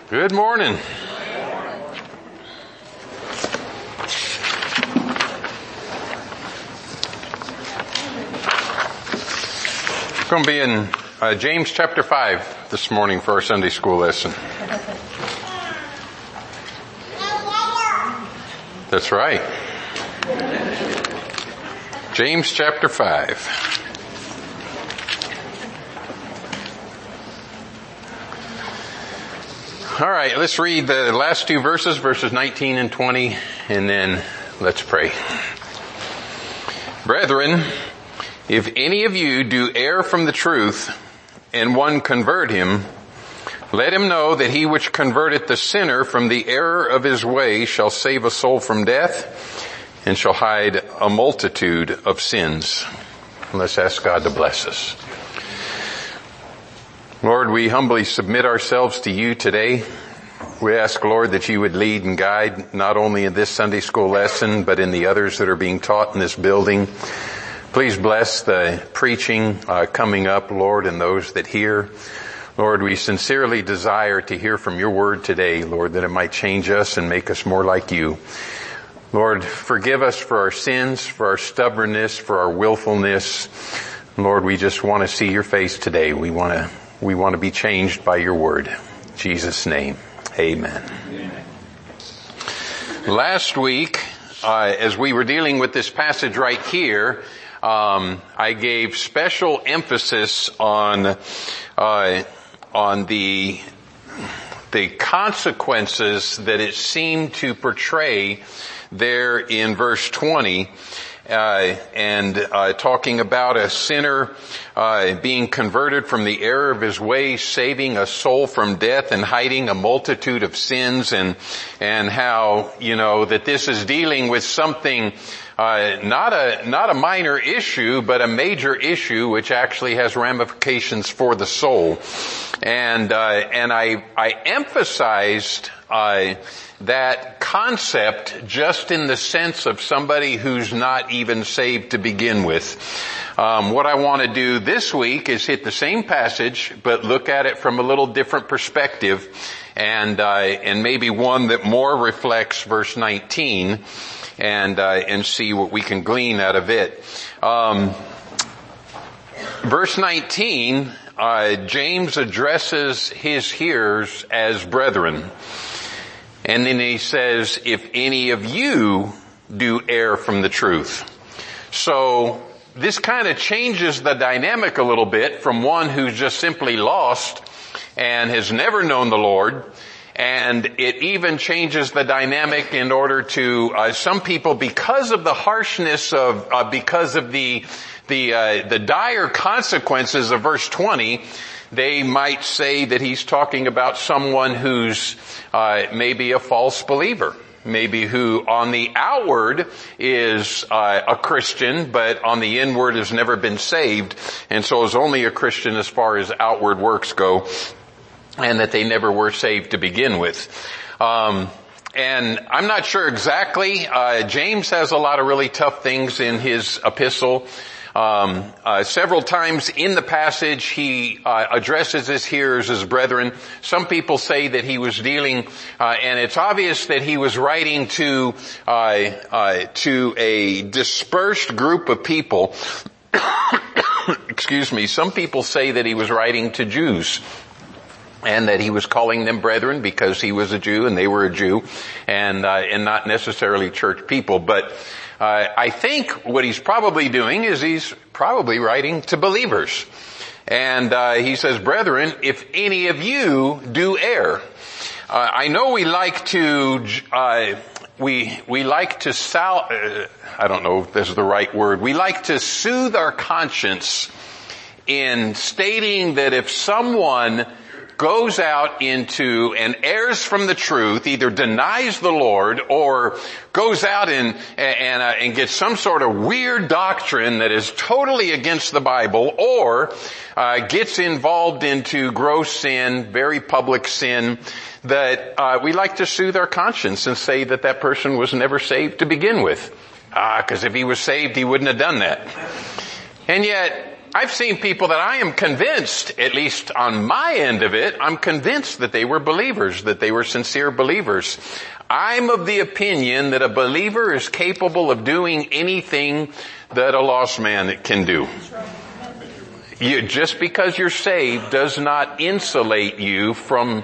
Good morning. We're going to be in James chapter 5 this morning for our Sunday school lesson. That's right. James chapter 5. All right, let's read the last two verses, verses 19 and 20, and then let's pray. Brethren, if any of you do err from the truth, and one convert him, let him know that he which converteth the sinner from the error of his way shall save a soul from death, and shall hide a multitude of sins. Let's ask God to bless us. Lord, we humbly submit ourselves to you today. We ask, Lord, that you would lead and guide not only in this Sunday school lesson, but in the others that are being taught in this building. Please bless the preaching coming up, Lord, and those that hear. Lord, we sincerely desire to hear from your word today, Lord, that it might change us and make us more like you. Lord, forgive us for our sins, for our stubbornness, for our willfulness. Lord, we just want to see your face today. We want to be changed by your word. In Jesus' name, amen. Amen. Last week, as we were dealing with this passage right here, I gave special emphasis on the consequences that it seemed to portray there in verse 20. Talking about a sinner being converted from the error of his ways, saving a soul from death and hiding a multitude of sins, and how, that this is dealing with something not a minor issue, but a major issue which actually has ramifications for the soul. And I emphasized that concept just in the sense of somebody who's not even saved to begin with. What I want to do this week is hit the same passage, but look at it from a little different perspective, and maybe one that more reflects verse 19, and see what we can glean out of it. Verse 19, James addresses his hearers as brethren. And then he says, if any of you do err from the truth. So this kind of changes the dynamic a little bit from one who's just simply lost and has never known the Lord. And it even changes the dynamic in order to, some people, because of the harshness of, because of the dire consequences of verse 20, they might say that he's talking about someone who's maybe a false believer, maybe who on the outward is a Christian, but on the inward has never been saved, and so is only a Christian as far as outward works go, and that they never were saved to begin with. And I'm not sure exactly. James has a lot of really tough things in his epistle. Several times in the passage he addresses his hearers as brethren. Some people say that he was dealing, and it's obvious that he was writing to a dispersed group of people. Excuse me. Some people say that he was writing to Jews, and that he was calling them brethren because he was a Jew and they were a Jew, and not necessarily church people. But I think what he's probably doing is he's probably writing to believers. And he says, brethren, if any of you do err. I know we like to, I don't know if this is the right word. We like to soothe our conscience in stating that if someone goes out into and errs from the truth, either denies the Lord or goes out and gets some sort of weird doctrine that is totally against the Bible, or gets involved into gross sin, very public sin, that we like to soothe our conscience and say that that person was never saved to begin with. Because if he was saved, he wouldn't have done that. And yet, I've seen people that I am convinced, at least on my end of it, I'm convinced that they were believers, that they were sincere believers. I'm of the opinion that a believer is capable of doing anything that a lost man can do. Just because you're saved does not insulate you from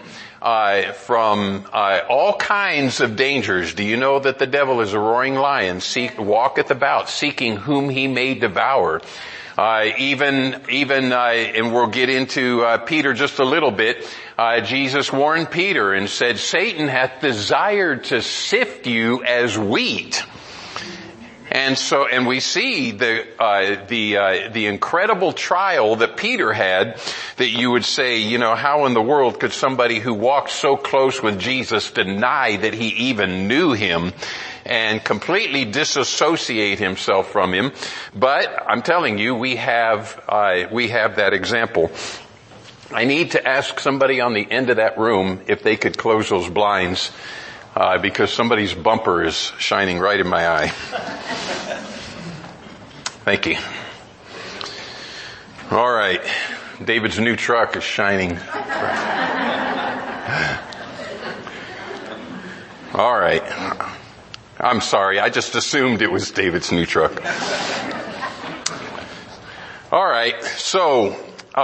all kinds of dangers. Do you know that the devil is a roaring lion, walketh about, seeking whom he may devour? And we'll get into Peter just a little bit. Jesus warned Peter and said, Satan hath desired to sift you as wheat. And we see the incredible trial that Peter had, that you would say, how in the world could somebody who walked so close with Jesus deny that he even knew him and completely disassociate himself from him? But I'm telling you, we have that example. I need to ask somebody on the end of that room if they could close those blinds. Because somebody's bumper is shining right in my eye. Thank you. All right. David's new truck is shining. All right. I'm sorry. I just assumed it was David's new truck. All right. So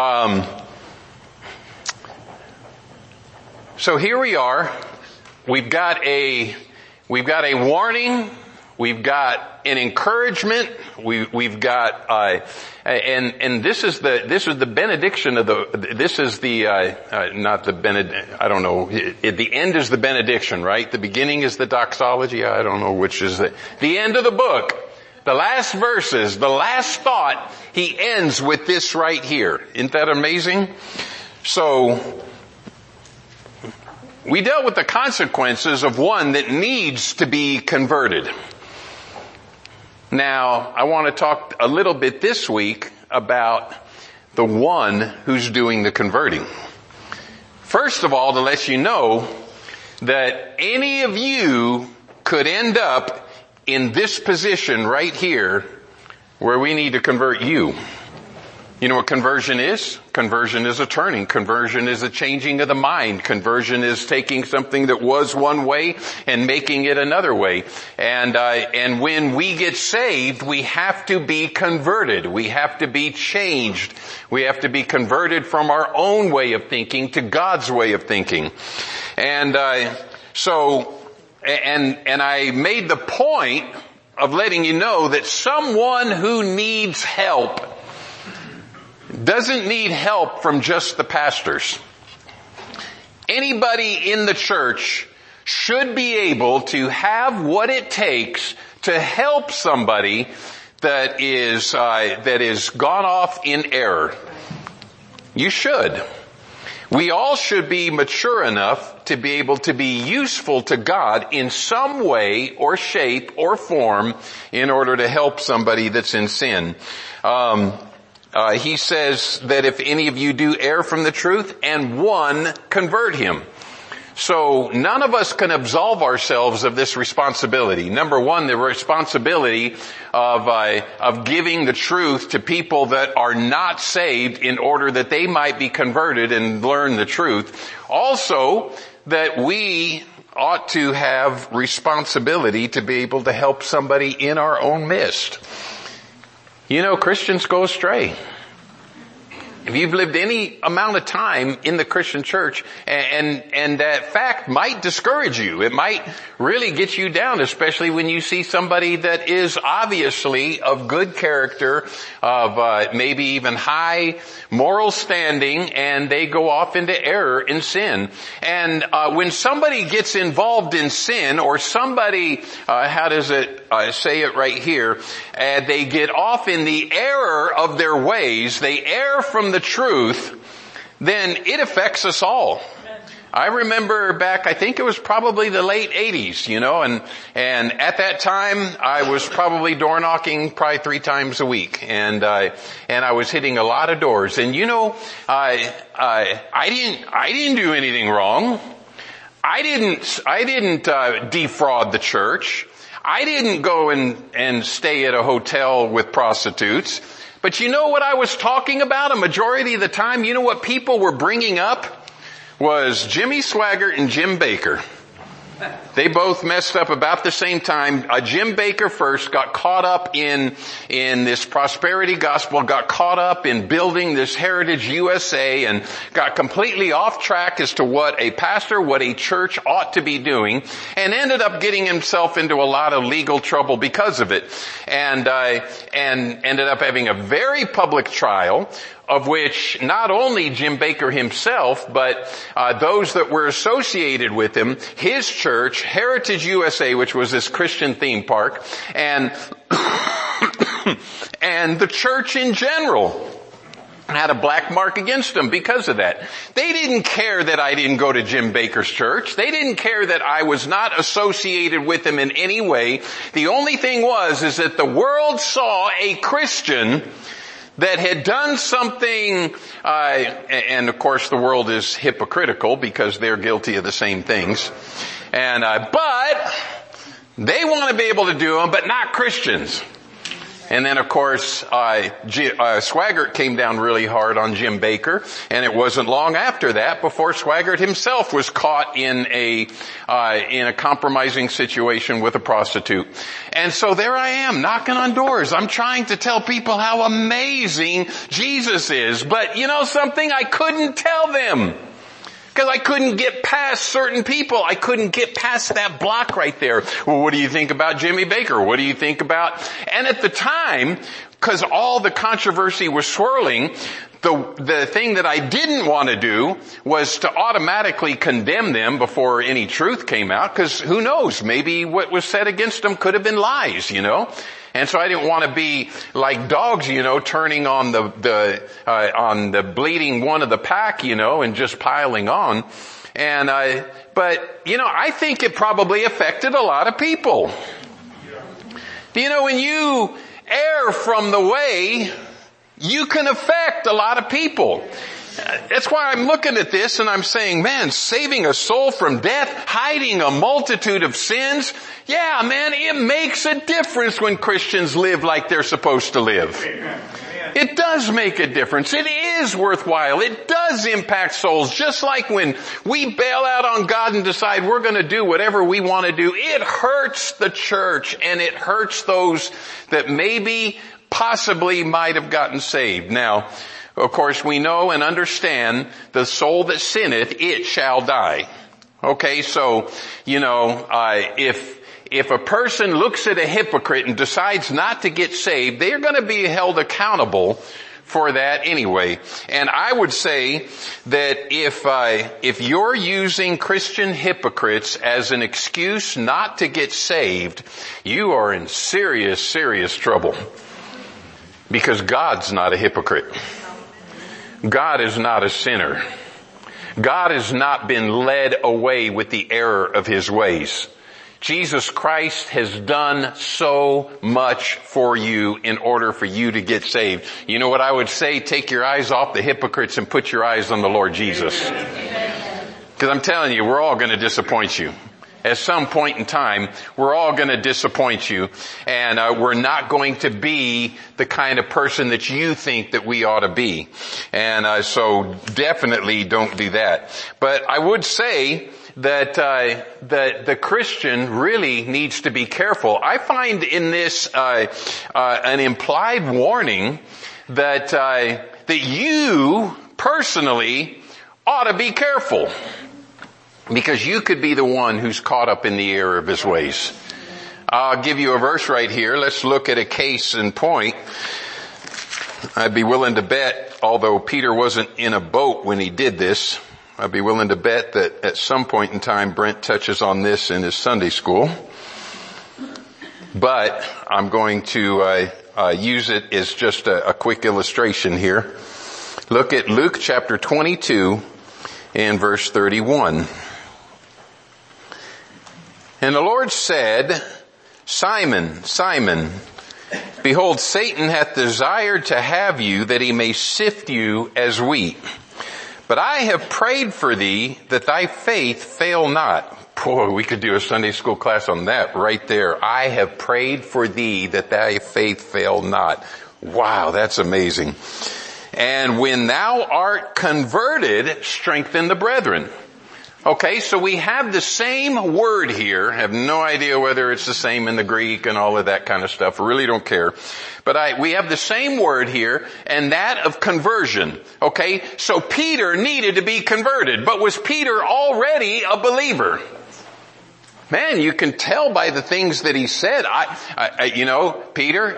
here we are. We've got a warning. We've got an encouragement. We've got, and this is the benediction of not the I don't know. At the end is the benediction, right? The beginning is the doxology. I don't know which is the end of the book. The last verses, the last thought, he ends with this right here. Isn't that amazing? So, we dealt with the consequences of one that needs to be converted. Now, I want to talk a little bit this week about the one who's doing the converting. First of all, to let you know that any of you could end up in this position right here where we need to convert you. You know what conversion is? Conversion is a turning. Conversion is a changing of the mind. Conversion is taking something that was one way and making it another way. And when we get saved, we have to be converted. We have to be changed. We have to be converted from our own way of thinking to God's way of thinking. And I made the point of letting you know that someone who needs help doesn't need help from just the pastors. Anybody in the church should be able to have what it takes to help somebody that is gone off in error. You should. We all should be mature enough to be able to be useful to God in some way or shape or form in order to help somebody that's in sin. He says that if any of you do err from the truth and one convert him. So none of us can absolve ourselves of this responsibility. Number one, the responsibility of giving the truth to people that are not saved in order that they might be converted and learn the truth. Also, that we ought to have responsibility to be able to help somebody in our own midst. You know, Christians go astray. If you've lived any amount of time in the Christian church, and that fact might discourage you. It might really get you down, especially when you see somebody that is obviously of good character, of maybe even high moral standing, and they go off into error in sin. And when somebody gets involved in sin, or somebody, how does it say it right here, they get off in the error of their ways, they err from the truth, then it affects us all. I remember back, I think it was probably the late 80s, and at that time I was probably door knocking probably 3 times a week, and I was hitting a lot of doors, and I didn't do anything wrong. I didn't defraud the church. I didn't go and stay at a hotel with prostitutes. But you know what I was talking about a majority of the time? You know what people were bringing up? Was Jimmy Swaggart and Jim Bakker. They both messed up about the same time. Jim Bakker first got caught up in this prosperity gospel, got caught up in building this Heritage USA, and got completely off track as to what a pastor, what a church ought to be doing, and ended up getting himself into a lot of legal trouble because of it. And ended up having a very public trial, of which not only Jim Bakker himself, but those that were associated with him, his church, Heritage USA, which was this Christian theme park, and and the church in general had a black mark against them because of that. They didn't care that I didn't go to Jim Bakker's church. They didn't care that I was not associated with him in any way. The only thing is that the world saw a Christian that had done something, and of course the world is hypocritical because they're guilty of the same things. And, but they want to be able to do them, but not Christians. And then of course, Swaggart came down really hard on Jim Bakker, and it wasn't long after that before Swaggart himself was caught in a compromising situation with a prostitute. And so there I am, knocking on doors. I'm trying to tell people how amazing Jesus is, but you know something? I couldn't tell them. Because I couldn't get past certain people. I couldn't get past that block right there. Well, what do you think about Jimmy Bakker? What do you think about? And at the time, because all the controversy was swirling, the thing that I didn't want to do was to automatically condemn them before any truth came out, because who knows, maybe what was said against them could have been lies, you know. And so I didn't want to be like dogs, you know, turning on the bleeding one of the pack, you know, and just piling on. But you know, I think it probably affected a lot of people. You know, when you err from the way, you can affect a lot of people. That's why I'm looking at this and I'm saying, man, saving a soul from death, hiding a multitude of sins. Yeah, man, it makes a difference when Christians live like they're supposed to live. It does make a difference. It is worthwhile. It does impact souls. Just like when we bail out on God and decide we're going to do whatever we want to do, it hurts the church and it hurts those that maybe, possibly might have gotten saved. Now, of course, we know and understand the soul that sinneth, it shall die. Okay, so, you know, if a person looks at a hypocrite and decides not to get saved, they're going to be held accountable for that anyway. And I would say that if you're using Christian hypocrites as an excuse not to get saved, you are in serious, serious trouble. Because God's not a hypocrite. God is not a sinner. God has not been led away with the error of his ways. Jesus Christ has done so much for you in order for you to get saved. You know what I would say? Take your eyes off the hypocrites and put your eyes on the Lord Jesus. Because I'm telling you, we're all going to disappoint you. At some point in time, we're all going to disappoint you, and we're not going to be the kind of person that you think that we ought to be. And so definitely don't do that. But I would say that the Christian really needs to be careful. I find in this an implied warning that you personally ought to be careful. Because you could be the one who's caught up in the error of his ways. I'll give you a verse right here. Let's look at a case in point. I'd be willing to bet, although Peter wasn't in a boat when he did this, I'd be willing to bet that at some point in time Brent touches on this in his Sunday school. But I'm going to use it as just a quick illustration here. Look at Luke chapter 22 and verse 31. And the Lord said, Simon, Simon, behold, Satan hath desired to have you that he may sift you as wheat. But I have prayed for thee that thy faith fail not. Boy, we could do a Sunday school class on that right there. I have prayed for thee that thy faith fail not. Wow, that's amazing. And when thou art converted, strengthen the brethren. Okay, so we have the same word here. I have no idea whether it's the same in the Greek and all of that kind of stuff. I really don't care. But we have the same word here, and that of conversion. Okay, so Peter needed to be converted, but was Peter already a believer? Man, you can tell by the things that he said. Peter,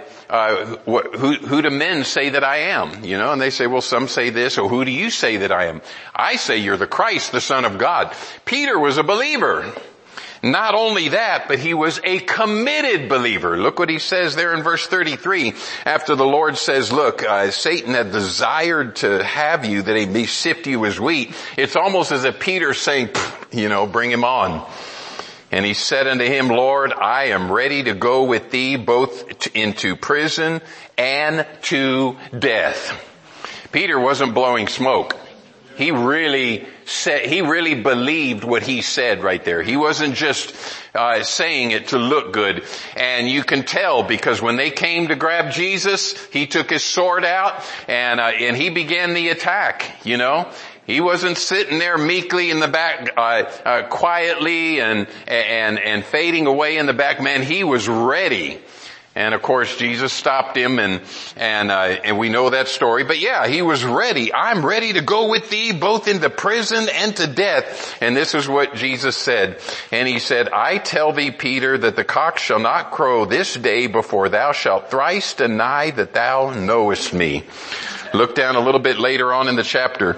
who do men say that I am? And they say, well, some say this, or who do you say that I am? I say you're the Christ, the Son of God. Peter was a believer. Not only that, but he was a committed believer. Look what he says there in verse 33. After the Lord says, look, Satan had desired to have you that he may sift you as wheat. It's almost as if Peter's saying, bring him on. And he said unto him, Lord, I am ready to go with thee both into prison and to death. Peter wasn't blowing smoke. He really believed what he said right there. He wasn't just saying it to look good. And you can tell because when they came to grab Jesus, he took his sword out and he began the attack, He wasn't sitting there meekly in the back, quietly and fading away in the back. Man, he was ready. And of course, Jesus stopped him and we know that story. But yeah, he was ready. I'm ready to go with thee both into prison and to death. And this is what Jesus said. And he said, I tell thee, Peter, that the cock shall not crow this day before thou shalt thrice deny that thou knowest me. Look down a little bit later on in the chapter.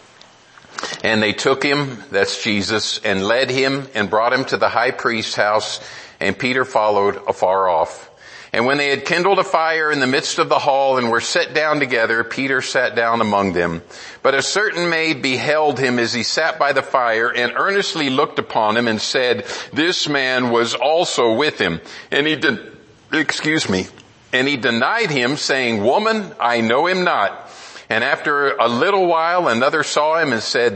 And they took him, that's Jesus, and led him and brought him to the high priest's house, and Peter followed afar off. And when they had kindled a fire in the midst of the hall and were set down together, Peter sat down among them. But a certain maid beheld him as he sat by the fire and earnestly looked upon him and said, this man was also with him. And he denied him, saying, Woman, I know him not. And after a little while, another saw him and said,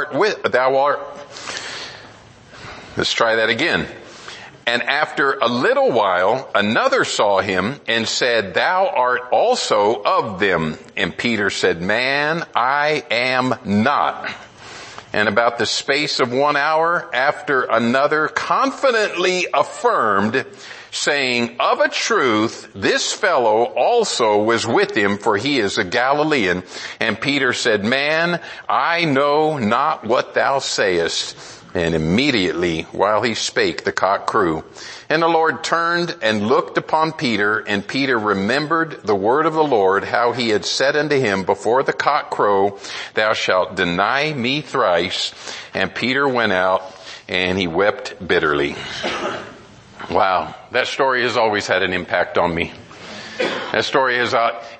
let's try that again. And after a little while, another saw him and said, thou art also of them. And Peter said, Man, I am not. And about the space of 1 hour after, another confidently affirmed, saying, Of a truth, this fellow also was with him, for he is a Galilean. And Peter said, Man, I know not what thou sayest. And immediately, while he spake, the cock crew. And the Lord turned and looked upon Peter, and Peter remembered the word of the Lord, how he had said unto him, Before the cock crow, thou shalt deny me thrice. And Peter went out, and he wept bitterly. Wow, that story has always had an impact on me. That story is,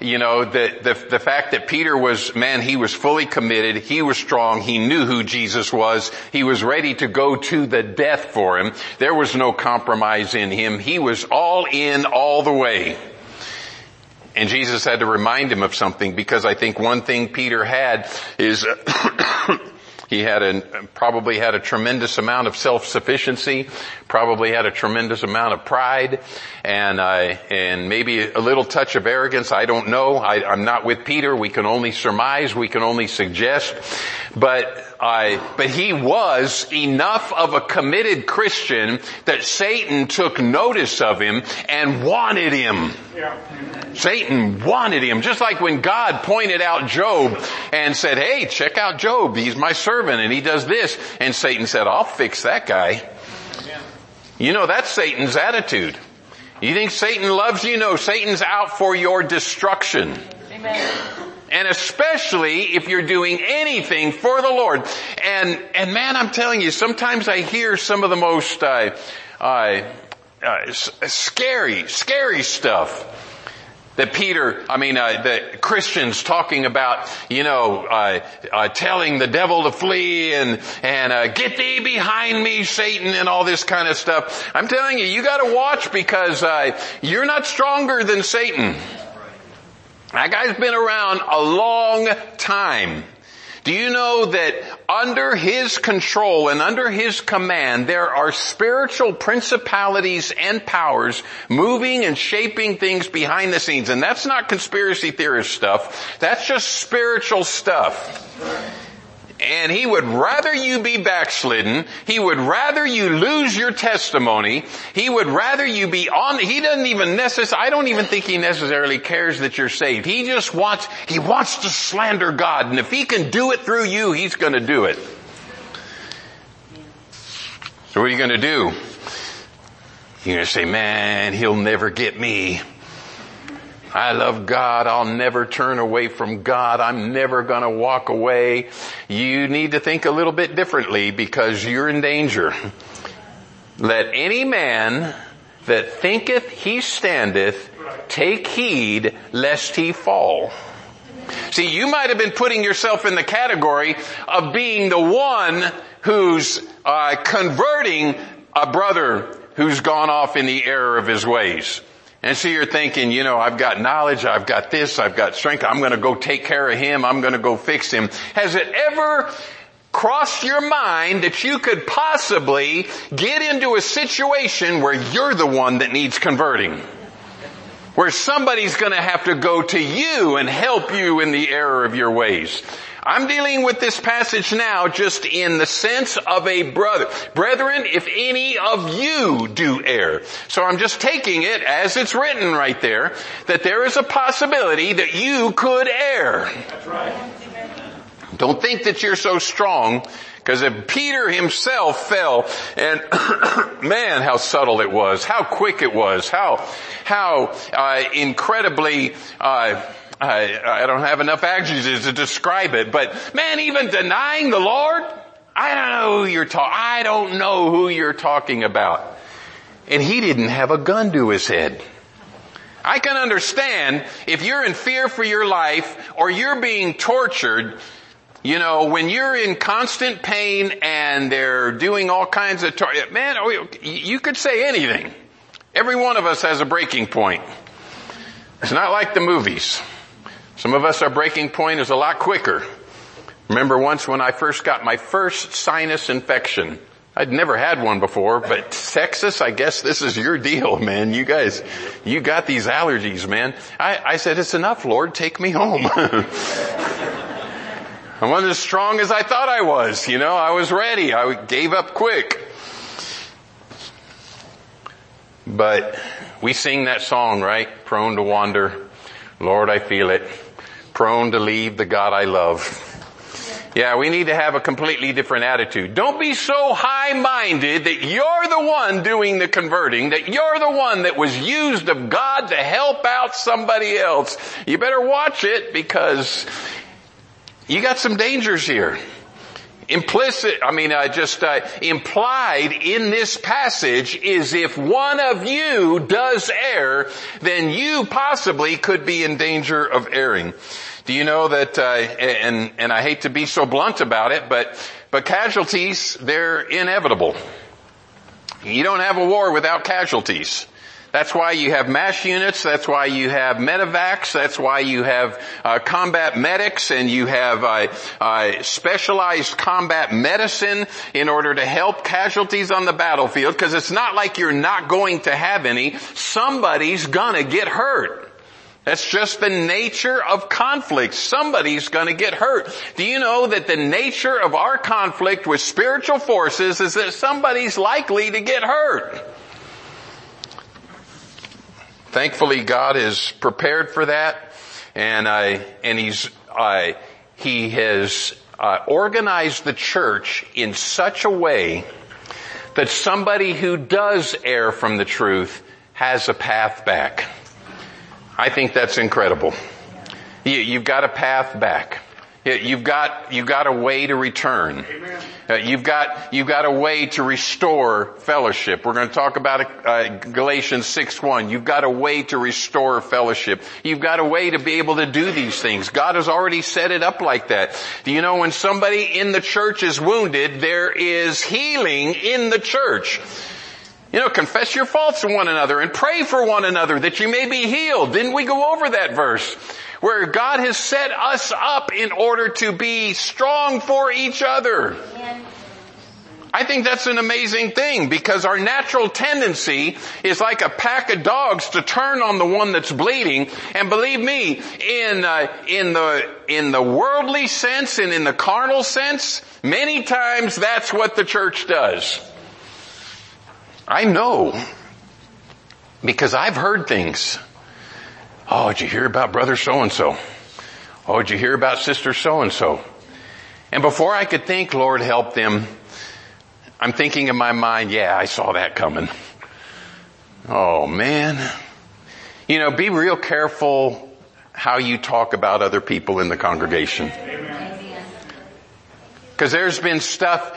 the fact that Peter was, he was fully committed. He was strong. He knew who Jesus was. He was ready to go to the death for him. There was no compromise in him. He was all in all the way. And Jesus had to remind him of something, because I think one thing Peter had is he probably had a tremendous amount of self-sufficiency, probably had a tremendous amount of pride, and maybe a little touch of arrogance. I don't know. I'm not with Peter. We can only surmise. We can only suggest. But he was enough of a committed Christian that Satan took notice of him and wanted him. Yeah. Satan wanted him. Just like when God pointed out Job and said, hey, check out Job. He's my servant and he does this. And Satan said, I'll fix that guy. Yeah. That's Satan's attitude. You think Satan loves you? No, Satan's out for your destruction. Amen. And especially if you're doing anything for the Lord. And man, I'm telling you, sometimes I hear some of the most scary stuff. That the Christians talking about, telling the devil to flee and get thee behind me, Satan, and all this kind of stuff. I'm telling you, you gotta watch, because you're not stronger than Satan. That guy's been around a long time. Do you know that under his control and under his command, there are spiritual principalities and powers moving and shaping things behind the scenes? And that's not conspiracy theorist stuff. That's just spiritual stuff. And he would rather you be backslidden. He would rather you lose your testimony. He would rather you be he doesn't even I don't even think he necessarily cares that you're saved. He wants to slander God. And if he can do it through you, he's going to do it. So what are you going to do? You're going to say, man, he'll never get me. I love God. I'll never turn away from God. I'm never going to walk away. You need to think a little bit differently because you're in danger. Let any man that thinketh he standeth take heed lest he fall. See, you might have been putting yourself in the category of being the one who's converting a brother who's gone off in the error of his ways. And so you're thinking, I've got knowledge, I've got this, I've got strength, I'm going to go take care of him, I'm going to go fix him. Has it ever crossed your mind that you could possibly get into a situation where you're the one that needs converting? Where somebody's going to have to go to you and help you in the error of your ways. I'm dealing with this passage now just in the sense of a brother. Brethren, if any of you do err. So I'm just taking it as it's written right there, that there is a possibility that you could err. That's right. Don't think that you're so strong, because if Peter himself fell, and man, how subtle it was, how quick it was, how incredibly, I don't have enough adjectives to describe it, but man, even denying the Lord, I don't know who you're talking about. And he didn't have a gun to his head. I can understand if you're in fear for your life or you're being tortured, when you're in constant pain and they're doing all kinds of man, you could say anything. Every one of us has a breaking point. It's not like the movies. Some of us, our breaking point is a lot quicker. Remember once when I first got my first sinus infection. I'd never had one before, but Texas, I guess this is your deal, man. You guys, you got these allergies, man. I said, it's enough, Lord, take me home. I wasn't as strong as I thought I was, I was ready. I gave up quick. But we sing that song, right? Prone to wander. Lord, I feel it. Prone to leave the God I love. Yeah, we need to have a completely different attitude. Don't be so high-minded that you're the one doing the converting, that you're the one that was used of God to help out somebody else. You better watch it because you got some dangers here. Implied in this passage is if one of you does err, then you possibly could be in danger of erring. Do you know that, and I hate to be so blunt about it, but casualties, they're inevitable. You don't have a war without casualties. That's why you have MASH units, that's why you have medevacs, that's why you have combat medics, and you have specialized combat medicine in order to help casualties on the battlefield, because it's not like you're not going to have any. Somebody's gonna get hurt. That's just the nature of conflict. Somebody's gonna get hurt. Do you know that the nature of our conflict with spiritual forces is that somebody's likely to get hurt? Thankfully, God is prepared for that, and He has organized the church in such a way that somebody who does err from the truth has a path back. I think that's incredible. You've got a path back. You've got a way to return. You've got a way to restore fellowship. We're going to talk about Galatians 6:1. You've got a way to restore fellowship. You've got a way to be able to do these things. God has already set it up like that. Do you know when somebody in the church is wounded, there is healing in the church? Confess your faults to one another and pray for one another that you may be healed. Didn't we go over that verse? where God has set us up in order to be strong for each other. I think that's an amazing thing, because our natural tendency is like a pack of dogs to turn on the one that's bleeding. And believe me, in the worldly sense and in the carnal sense, many times that's what the church does. I know, because I've heard things. Oh, did you hear about brother so-and-so? Oh, did you hear about sister so-and-so? And before I could think, Lord help them, I'm thinking in my mind, yeah, I saw that coming. Oh man. Be real careful how you talk about other people in the congregation. Because there's been stuff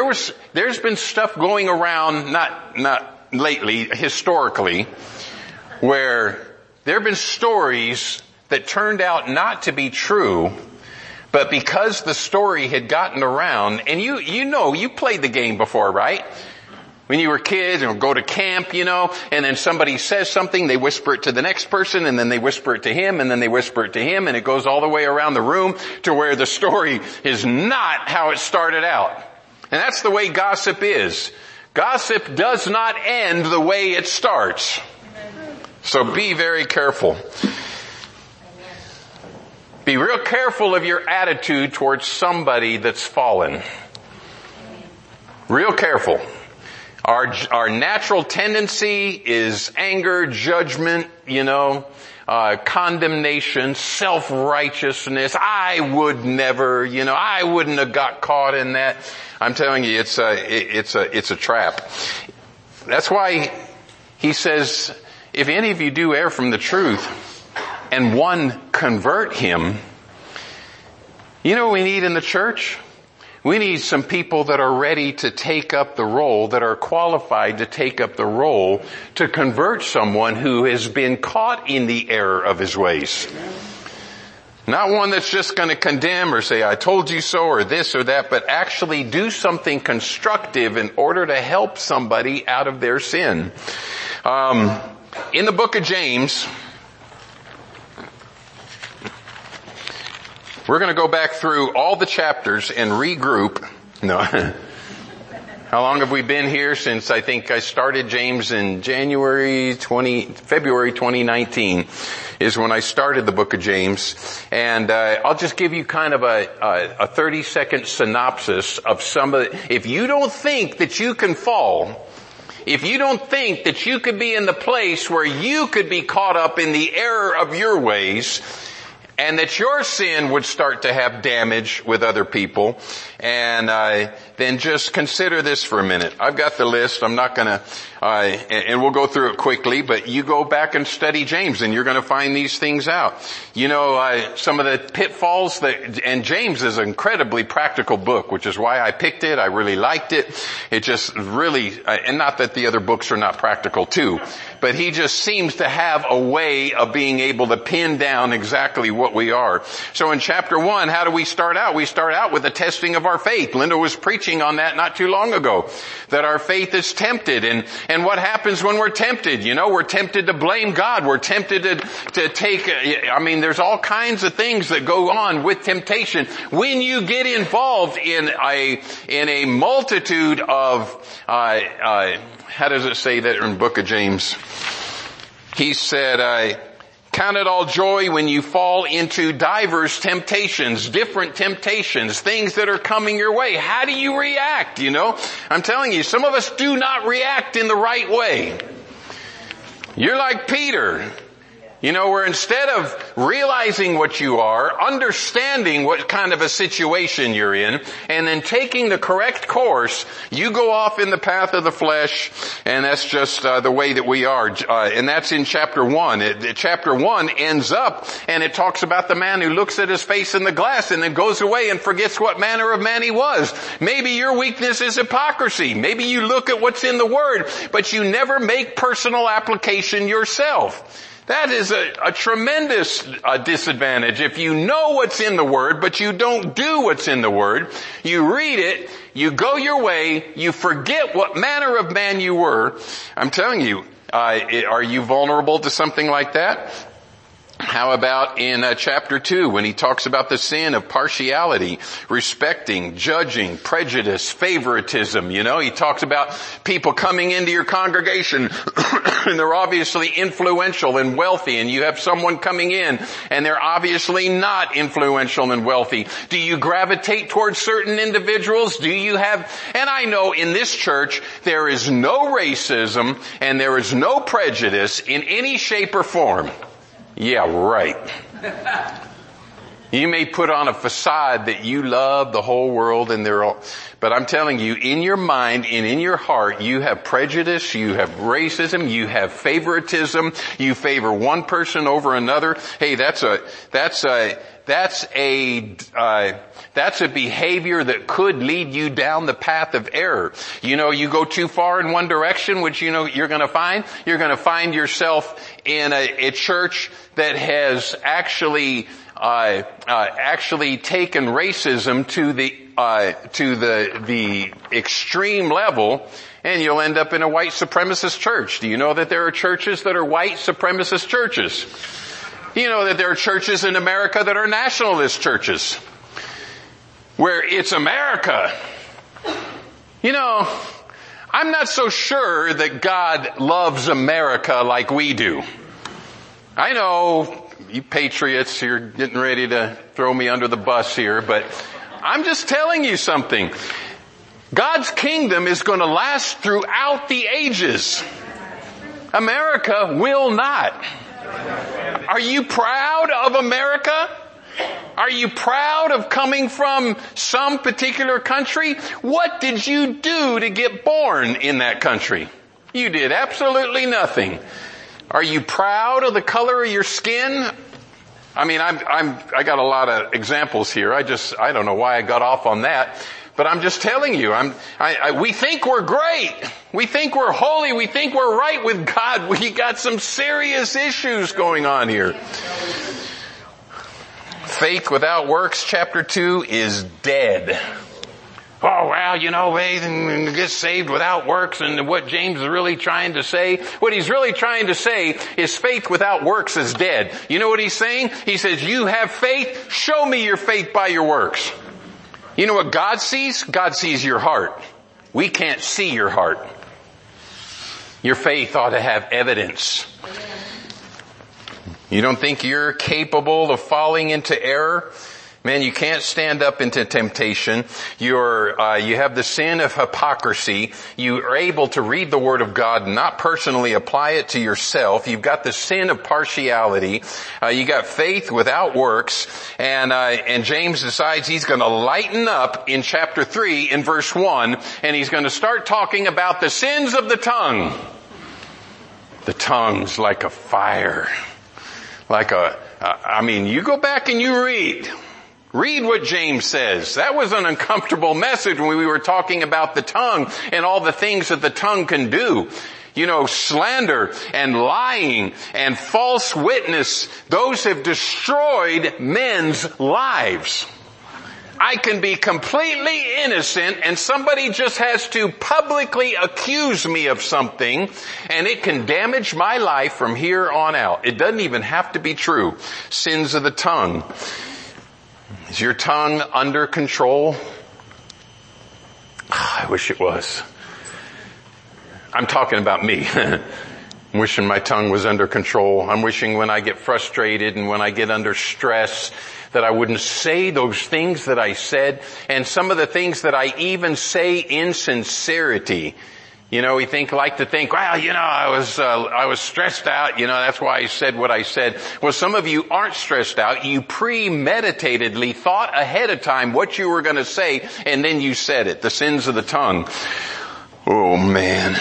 going around, not lately, historically, where there have been stories that turned out not to be true, but because the story had gotten around, and you played the game before, right? When you were kids and go to camp, and then somebody says something, they whisper it to the next person, and then they whisper it to him, and then they whisper it to him, and it goes all the way around the room to where the story is not how it started out. And that's the way gossip is. Gossip does not end the way it starts. So be very careful. Be real careful of your attitude towards somebody that's fallen. Real careful. Our natural tendency is anger, judgment, condemnation, self-righteousness. I would never, I wouldn't have got caught in that. I'm telling you, it's a trap. That's why he says, if any of you do err from the truth, and one convert him, you know what we need in the church? We need some people that are ready to take up the role, that are qualified to take up the role to convert someone who has been caught in the error of his ways. Not one that's just going to condemn or say, I told you so, or this or that, but actually do something constructive in order to help somebody out of their sin. In the book of James, we're going to go back through all the chapters and regroup. No. How long have we been here? Since I think I started James in February 2019 is when I started the book of James. And I'll just give you kind of a 30-second synopsis of some of it. If you don't think that you can fall, if you don't think that you could be in the place where you could be caught up in the error of your ways, and that your sin would start to have damage with other people, and then just consider this for a minute. I've got the list. I'm not gonna, and we'll go through it quickly, but you go back and study James and you're gonna find these things out. Some of the pitfalls and James is an incredibly practical book, which is why I picked it. I really liked it. It just really, and not that the other books are not practical too, but he just seems to have a way of being able to pin down exactly what we are. So in chapter 1, how do we start out? We start out with the testing of our faith. Linda was preaching on that not too long ago, that our faith is tempted. And what happens when we're tempted? We're tempted to blame God. We're tempted to take, there's all kinds of things that go on with temptation. When you get involved in a multitude of, how does it say that in the book of James? He said, count it all joy when you fall into diverse temptations, different temptations, things that are coming your way. How do you react? I'm telling you, some of us do not react in the right way. You're like Peter. Where instead of realizing what you are, understanding what kind of a situation you're in, and then taking the correct course, you go off in the path of the flesh, and that's just the way that we are. And that's in chapter 1. Chapter 1 ends up, and it talks about the man who looks at his face in the glass and then goes away and forgets what manner of man he was. Maybe your weakness is hypocrisy. Maybe you look at what's in the Word, but you never make personal application yourself. That is a tremendous disadvantage. If you know what's in the Word, but you don't do what's in the Word, you read it, you go your way, you forget what manner of man you were. I'm telling you, are you vulnerable to something like that? How about in chapter 2 when he talks about the sin of partiality, respecting, judging, prejudice, favoritism? You know, he talks about people coming into your congregation and they're obviously influential and wealthy, and you have someone coming in and they're obviously not influential and wealthy. Do you gravitate towards certain individuals? Do you have, and I know in this church there is no racism and there is no prejudice in any shape or form. Yeah, right. You may put on a facade that you love the whole world and they're all, but I'm telling you, in your mind and in your heart, you have prejudice, you have racism, you have favoritism, you favor one person over another. Hey, that's a behavior that could lead you down the path of error. You know, you go too far in one direction, which you know you're going to find? You're going to find yourself in a church that has actually taken racism to the extreme level, and you'll end up in a white supremacist church. Do you know that there are churches that are white supremacist churches? You know that there are churches in America that are nationalist churches, where it's America. You know, I'm not so sure that God loves America like we do. I know you patriots, you're getting ready to throw me under the bus here, but I'm just telling you something. God's kingdom is going to last throughout the ages. America will not. Are you proud of America? Are you proud of coming from some particular country? What did you do to get born in that country? You did absolutely nothing. Are you proud of the color of your skin? I mean, I got a lot of examples here. I don't know why I got off on that. But I'm just telling you, we think we're great. We think we're holy. We think we're right with God. We got some serious issues going on here. Faith without works, chapter 2, is dead. Oh, well, you know, they get saved without works, and what James is really trying to say, what he's really trying to say is faith without works is dead. You know what he's saying? He says, you have faith, show me your faith by your works. You know what God sees? God sees your heart. We can't see your heart. Your faith ought to have evidence. You don't think you're capable of falling into error? Man, you can't stand up into temptation. You have the sin of hypocrisy. You are able to read the Word of God and not personally apply it to yourself. You've got the sin of partiality. You got faith without works. And James decides he's going to lighten up in chapter 3 in verse 1, and he's going to start talking about the sins of the tongue. The tongue's like a fire. You go back and you read what James says. That was an uncomfortable message when we were talking about the tongue and all the things that the tongue can do. You know, slander and lying and false witness, those have destroyed men's lives. I can be completely innocent and somebody just has to publicly accuse me of something and it can damage my life from here on out. It doesn't even have to be true. Sins of the tongue. Is your tongue under control? I wish it was. I'm talking about me. I'm wishing my tongue was under control. I'm wishing when I get frustrated and when I get under stress that I wouldn't say those things that I said, and some of the things that I even say in sincerity. You know, we like to think, well, you know, I was stressed out, you know, that's why I said what I said. Well, some of you aren't stressed out. You premeditatedly thought ahead of time what you were going to say, and then you said it. The sins of the tongue. Oh, man.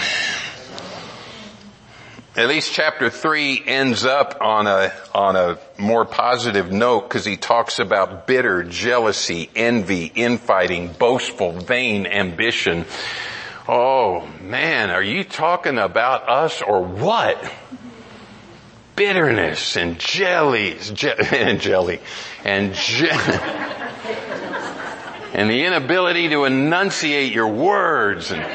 At least chapter 3 ends up on a more positive note because he talks about bitter, jealousy, envy, infighting, boastful, vain ambition. Oh man, are you talking about us or what? Bitterness and and the inability to enunciate your words and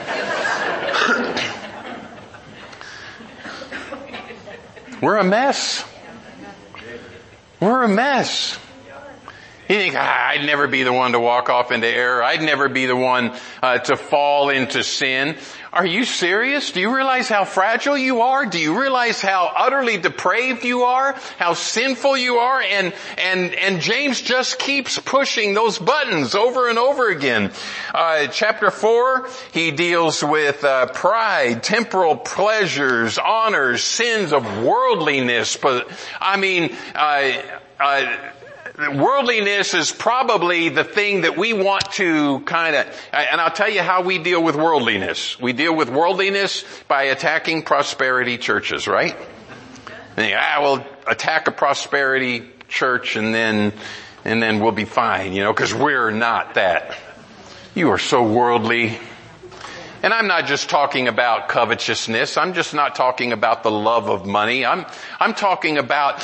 we're a mess. We're a mess. You think, I'd never be the one to walk off into error. I'd never be the one to fall into sin. Are you serious? Do you realize how fragile you are? Do you realize how utterly depraved you are? How sinful you are? And James just keeps pushing those buttons over and over again. Chapter 4, he deals with pride, temporal pleasures, honors, sins of worldliness. But worldliness is probably the thing that we want to and I'll tell you how we deal with worldliness. We deal with worldliness by attacking prosperity churches, right? We'll attack a prosperity church and then we'll be fine, because we're not that. You are so worldly. And I'm not just talking about covetousness. I'm just not talking about the love of money. I'm talking about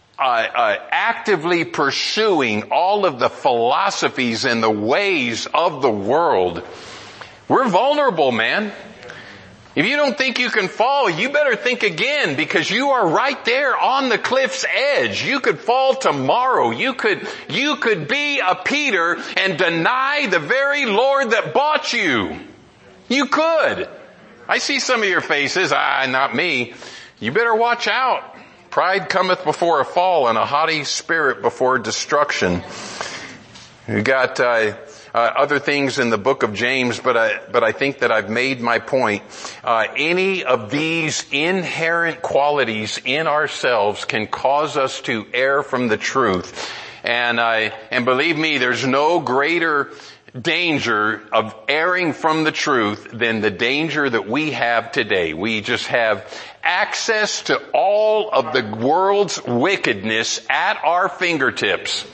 actively pursuing all of the philosophies and the ways of the world. We're vulnerable, man. If you don't think you can fall, you better think again, because you are right there on the cliff's edge. You could fall tomorrow. You could be a Peter and deny the very Lord that bought you. You could. I see some of your faces. Not me. You better watch out. Pride cometh before a fall, and a haughty spirit before destruction. We got other things in the book of James, but I think that I've made my point. Any of these inherent qualities in ourselves can cause us to err from the truth. And believe me, there's no greater danger of erring from the truth than the danger that we have today. We just have access to all of the world's wickedness at our fingertips.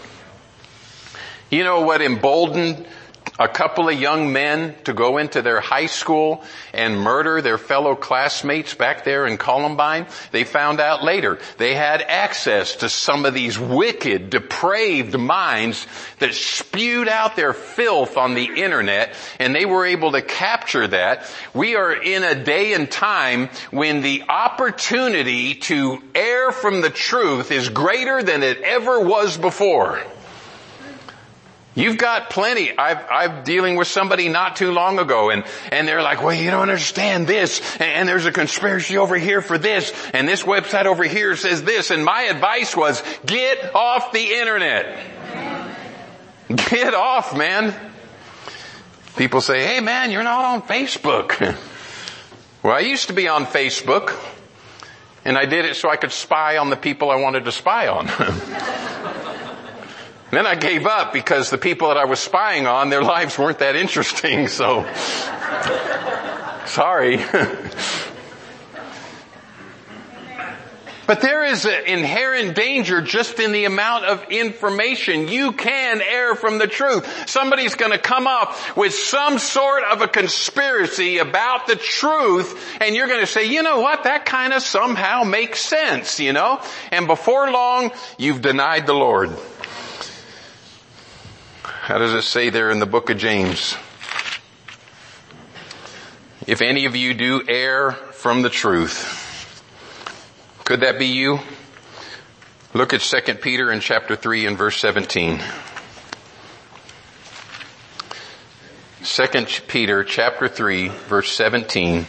You know what emboldened a couple of young men to go into their high school and murder their fellow classmates back there in Columbine? They found out later they had access to some of these wicked, depraved minds that spewed out their filth on the internet, and they were able to capture that. We are in a day and time when the opportunity to err from the truth is greater than it ever was before. You've got plenty. I'm dealing with somebody not too long ago, and they're like, well, you don't understand this, and there's a conspiracy over here for this, and this website over here says this, and my advice was, get off the internet. Get off, man. People say, hey man, you're not on Facebook. Well, I used to be on Facebook, and I did it so I could spy on the people I wanted to spy on. Then I gave up because the people that I was spying on, their lives weren't that interesting, so sorry. But there is an inherent danger just in the amount of information. You can err from the truth. Somebody's going to come up with some sort of a conspiracy about the truth, and you're going to say, you know what, that kind of somehow makes sense, And before long, you've denied the Lord. How does it say there in the book of James? If any of you do err from the truth. Could that be you? Look at 2 Peter in chapter 3 and verse 17. 2 Peter chapter 3 verse 17.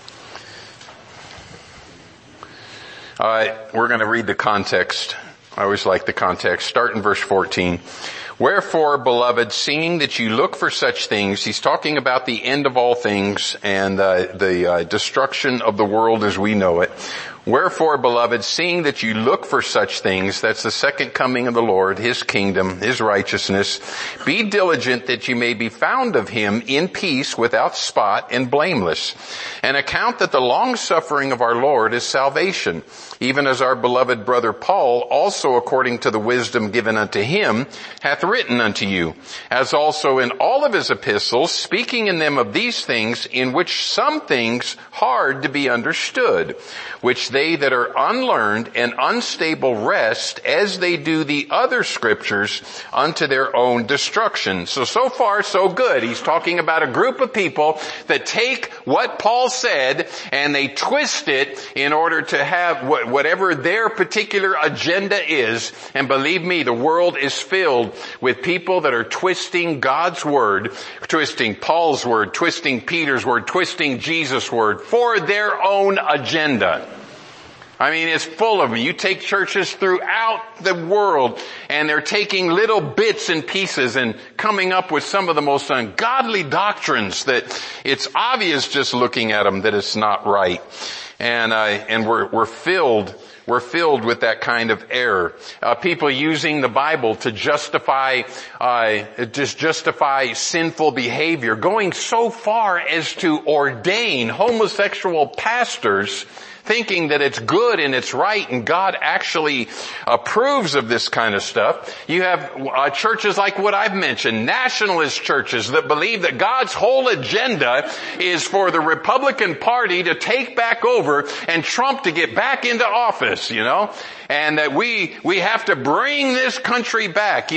We're going to read the context. I always like the context. Start in verse 14. Wherefore, beloved, seeing that you look for such things, he's talking about the end of all things and the destruction of the world as we know it. Wherefore, beloved, seeing that you look for such things, that's the second coming of the Lord, His kingdom, His righteousness, be diligent that you may be found of Him in peace, without spot and blameless. And account that the long suffering of our Lord is salvation, even as our beloved brother Paul, also according to the wisdom given unto him, hath written unto you, as also in all of his epistles, speaking in them of these things, in which some things hard to be understood, which they that are unlearned and unstable wrest, as they do the other scriptures, unto their own destruction. So far, so good. He's talking about a group of people that take what Paul said and they twist it in order to have whatever their particular agenda is. And believe me, the world is filled with people that are twisting God's word, twisting Paul's word, twisting Peter's word, twisting Jesus' word for their own agenda. I mean, it's full of them. You take churches throughout the world and they're taking little bits and pieces and coming up with some of the most ungodly doctrines that it's obvious just looking at them that it's not right. And we're filled with that kind of error. People using the Bible to justify sinful behavior, going so far as to ordain homosexual pastors, thinking that it's good and it's right and God actually approves of this kind of stuff. You have churches like what I've mentioned, nationalist churches that believe that God's whole agenda is for the Republican Party to take back over and Trump to get back into office, and that we have to bring this country back.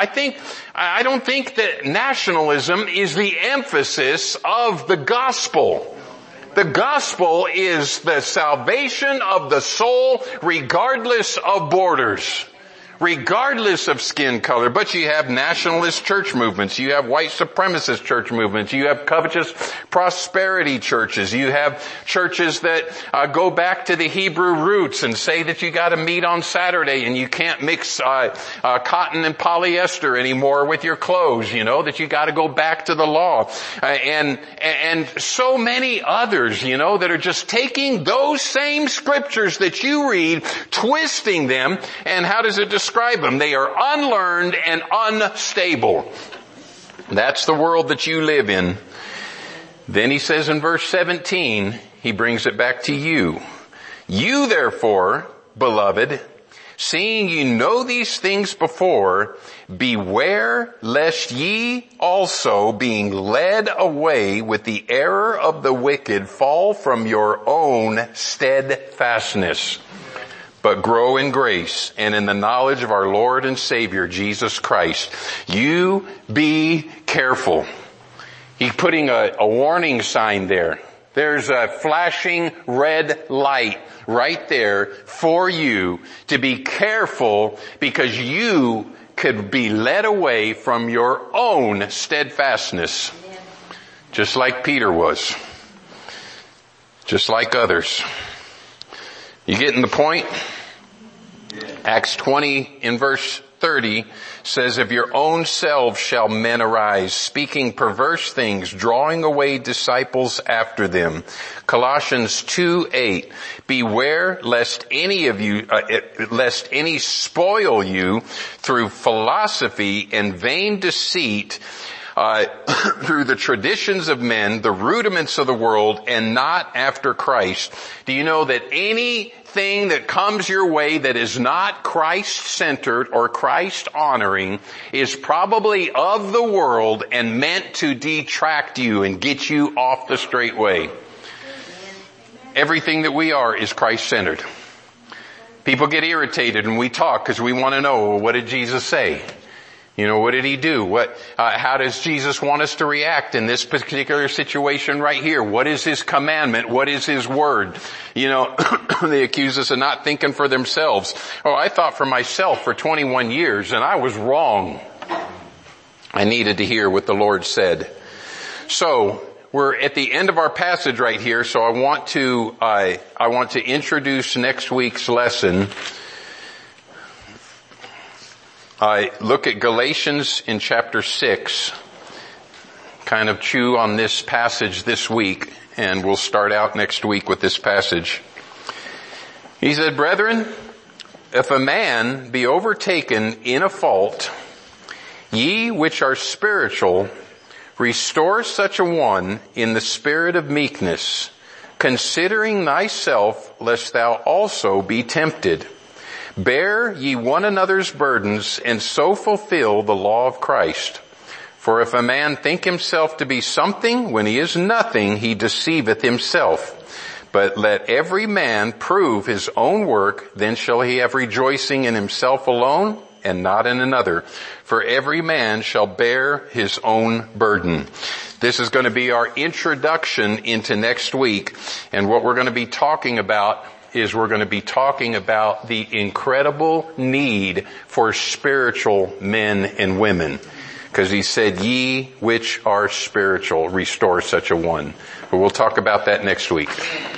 I don't think that nationalism is the emphasis of the gospel. The gospel is the salvation of the soul regardless of borders, regardless of skin color. But you have nationalist church movements, you have white supremacist church movements, you have covetous prosperity churches, you have churches that go back to the Hebrew roots and say that you got to meet on Saturday and you can't mix cotton and polyester anymore with your clothes, that you got to go back to the law, and so many others, that are just taking those same scriptures that you read, twisting them, and how does it describe them? They are unlearned and unstable. That's the world that you live in. Then he says in verse 17, he brings it back to you. You therefore, beloved, seeing you know these things before, beware lest ye also, being led away with the error of the wicked, fall from your own steadfastness. But grow in grace and in the knowledge of our Lord and Savior, Jesus Christ. You be careful. He's putting a warning sign there. There's a flashing red light right there for you to be careful, because you could be led away from your own steadfastness. Just like Peter was. Just like others. You getting the point? Acts 20 in verse 30 says, of your own selves shall men arise, speaking perverse things, drawing away disciples after them. Colossians 2:8, beware lest any spoil you through philosophy and vain deceit, through the traditions of men, the rudiments of the world, and not after Christ. Do you know that anything that comes your way that is not Christ-centered or Christ-honoring is probably of the world and meant to detract you and get you off the straight way? Everything that we are is Christ-centered. People get irritated when we talk because we want to know, well, what did Jesus say? What did he do? How does Jesus want us to react in this particular situation right here? What is his commandment? What is his word? They accuse us of not thinking for themselves. Oh, I thought for myself for 21 years and I was wrong. I needed to hear what the Lord said. So, we're at the end of our passage right here, so I want to introduce next week's lesson. Look at Galatians in chapter 6, kind of chew on this passage this week, and we'll start out next week with this passage. He said, brethren, if a man be overtaken in a fault, ye which are spiritual, restore such a one in the spirit of meekness, considering thyself, lest thou also be tempted. Bear ye one another's burdens, and so fulfill the law of Christ. For if a man think himself to be something when he is nothing, he deceiveth himself. But let every man prove his own work, then shall he have rejoicing in himself alone and not in another. For every man shall bear his own burden. This is going to be our introduction into next week. And what we're going to be talking about is we're going to be talking about the incredible need for spiritual men and women. Because he said, ye which are spiritual, restore such a one. But we'll talk about that next week.